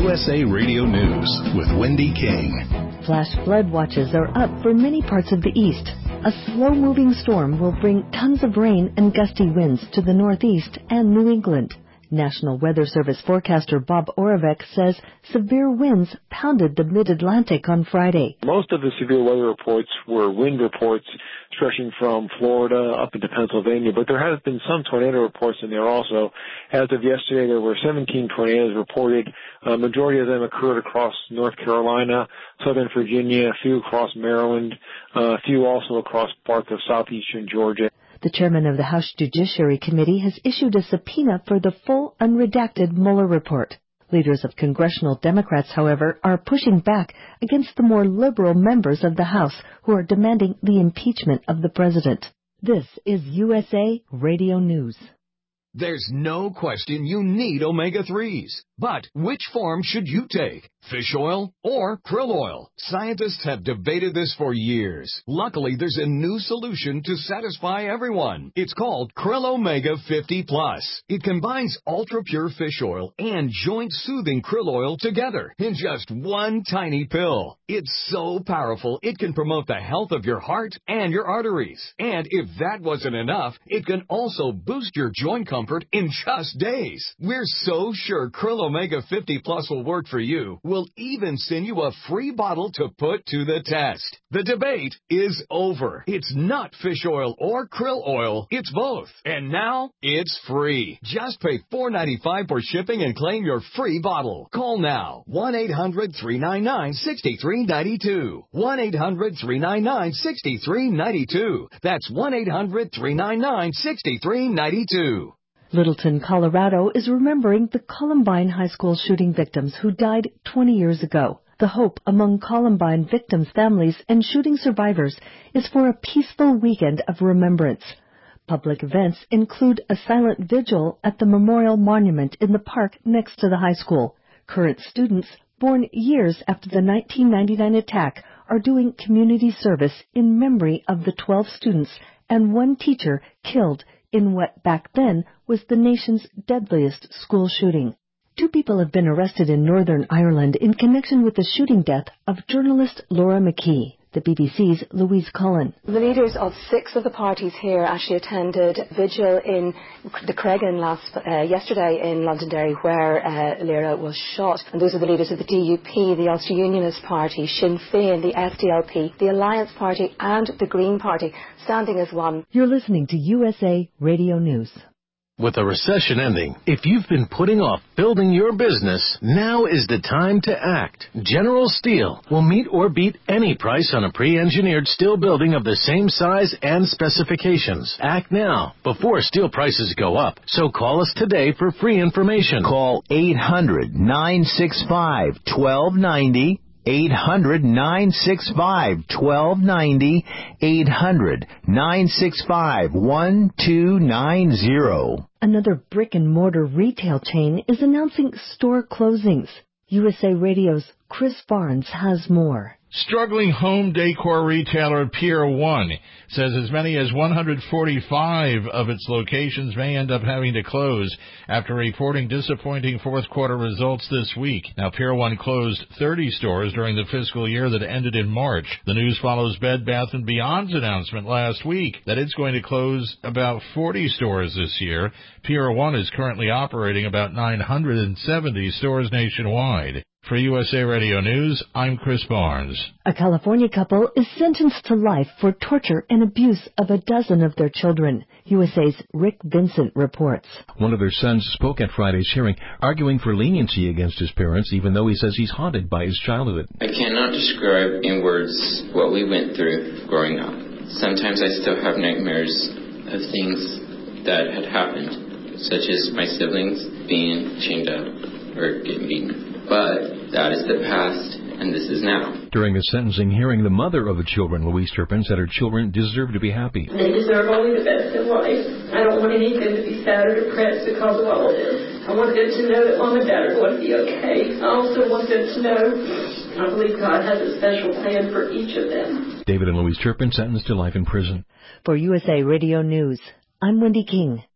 USA Radio News with Wendy King. Flash flood watches are up for many parts of the east. A slow-moving storm will bring tons of rain and gusty winds to the northeast and New England. National Weather Service forecaster Bob Oravec says severe winds pounded the mid-Atlantic on Friday. Most of the severe weather reports were wind reports stretching from Florida up into Pennsylvania, but there has been some tornado reports in there also. As of yesterday, there were 17 tornadoes reported. A majority of them occurred across North Carolina, Southern Virginia, a few across Maryland, a few also across parts of southeastern Georgia. The chairman of the House Judiciary Committee has issued a subpoena for the full unredacted Mueller report. Leaders of congressional Democrats, however, are pushing back against the more liberal members of the House who are demanding the impeachment of the president. This is USA Radio News. There's no question you need omega-3s. But which form should you take? Fish oil or krill oil? Scientists have debated this for years. Luckily, there's a new solution to satisfy everyone. It's called Krill Omega 50 Plus. It combines ultra-pure fish oil and joint-soothing krill oil together in just one tiny pill. It's so powerful, it can promote the health of your heart and your arteries. And if that wasn't enough, it can also boost your joint comfort in just days. We're so sure Krill Omega 50 Plus will work for you. We'll even send you a free bottle to put to the test. The debate is over. It's not fish oil or krill oil. It's both. And now it's free. Just pay $4.95 for shipping and claim your free bottle. Call now. 1-800-399-6392. 1-800-399-6392. That's 1-800-399-6392. Littleton, Colorado is remembering the Columbine High School shooting victims who died 20 years ago. The hope among Columbine victims' families and shooting survivors is for a peaceful weekend of remembrance. Public events include a silent vigil at the Memorial Monument in the park next to the high school. Current students, born years after the 1999 attack, are doing community service in memory of the 12 students and one teacher killed in what back then was the nation's deadliest school shooting. 2 people have been arrested in Northern Ireland in connection with the shooting death of journalist Laura McKee. The BBC's Louise Cullen. The leaders of 6 of the parties here actually attended vigil in the Cregan yesterday in Londonderry, where Laura was shot. And those are the leaders of the DUP, the Ulster Unionist Party, Sinn Féin, the SDLP, the Alliance Party and the Green Party, standing as one. You're listening to USA Radio News. With the recession ending, if you've been putting off building your business, now is the time to act. General Steel will meet or beat any price on a pre-engineered steel building of the same size and specifications. Act now, before steel prices go up. So call us today for free information. Call 800-965-1290. 800-965-1290, 800-965-1290. Another brick-and-mortar retail chain is announcing store closings. USA Radio's Chris Barnes has more. Struggling home decor retailer Pier 1 says as many as 145 of its locations may end up having to close after reporting disappointing fourth quarter results this week. Now, Pier 1 closed 30 stores during the fiscal year that ended in March. The news follows Bed Bath & Beyond's announcement last week that it's going to close about 40 stores this year. Pier 1 is currently operating about 970 stores nationwide. For USA Radio News, I'm Chris Barnes. A California couple is sentenced to life for torture and abuse of a dozen of their children. USA's Rick Vincent reports. One of their sons spoke at Friday's hearing, arguing for leniency against his parents, even though he says he's haunted by his childhood. I cannot describe in words what we went through growing up. Sometimes I still have nightmares of things that had happened, such as my siblings being chained up or getting beaten. But that is the past, and this is now. During the sentencing hearing, the mother of the children, Louise Turpin, said her children deserve to be happy. They deserve only the best in life. I don't want any of them to be sad or depressed because of all of this. I want them to know that Mom and Dad are going to be okay. I also want them to know I believe God has a special plan for each of them. David and Louise Turpin sentenced to life in prison. For USA Radio News, I'm Wendy King.